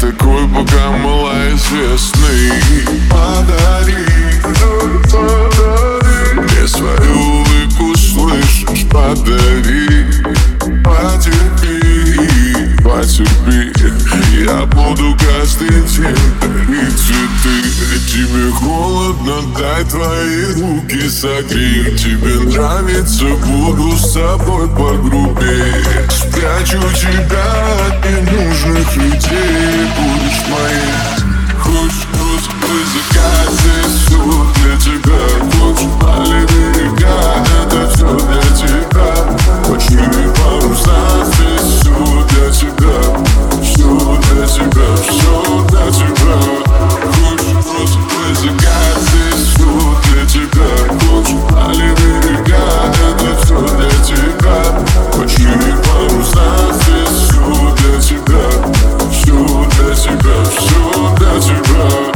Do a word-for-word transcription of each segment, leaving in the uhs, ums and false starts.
такой, пока малоизвестный. Подари, подари мне свою улыбку, слышишь? Подари, потерпи, потерпи. Я буду каждый день дарить цветы. Тебе холодно, дай твои руки согреют. Тебе нравится, буду с тобой погрубее. Спрячу тебя от ненужных людей. Будешь моей. Хочешь розовый закат, здесь все для тебя. Хочешь пали берега, это все для тебя. Почти паруса, здесь все для тебя. Все для тебя, все для тебя. Хочешь розовый закат, здесь все для тебя. Хочешь пали берега, это все для тебя. Почти паруса, здесь все для тебя. Все для тебя, все для тебя.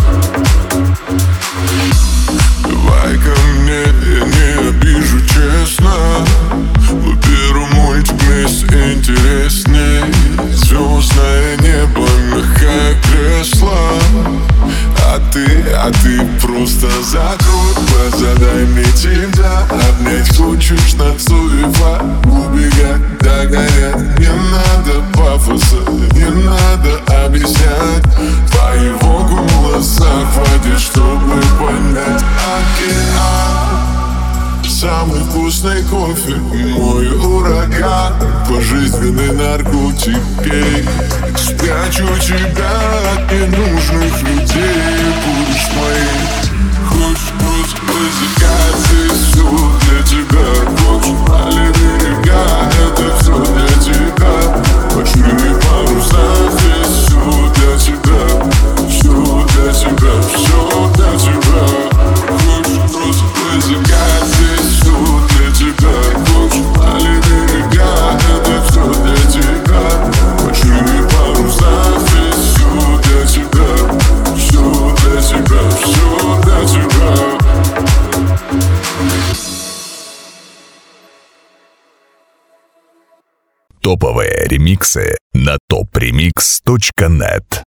Давай ко мне, я не обижу, честно. Выберу мультик вместе интересней. Звездное небо, мягкое кресло. А ты, а ты просто закрой глаза, дай мне тебя обнять. Хочешь танцуева, убегать, догонять. Не надо пафоса, не надо объяснять. Твоего голоса хватит, чтобы понять. Океан, самый вкусный кофе, мой ураган, пожизненный наркотик, гей. Спрячу тебя от ненужных людей. Будешь моей. Хочешь розовый закат, здесь все для тебя. Хочешь пали берега, это все для тебя. Почти паруса, здесь все для тебя. Все для тебя, все для тебя. Хочешь розовый закат, здесь все для тебя. Хочешь пали берега, это все для тебя. Почти паруса, здесь все для тебя. Все для тебя, все для тебя. Топовые ремиксы на топ ремикс точка нет.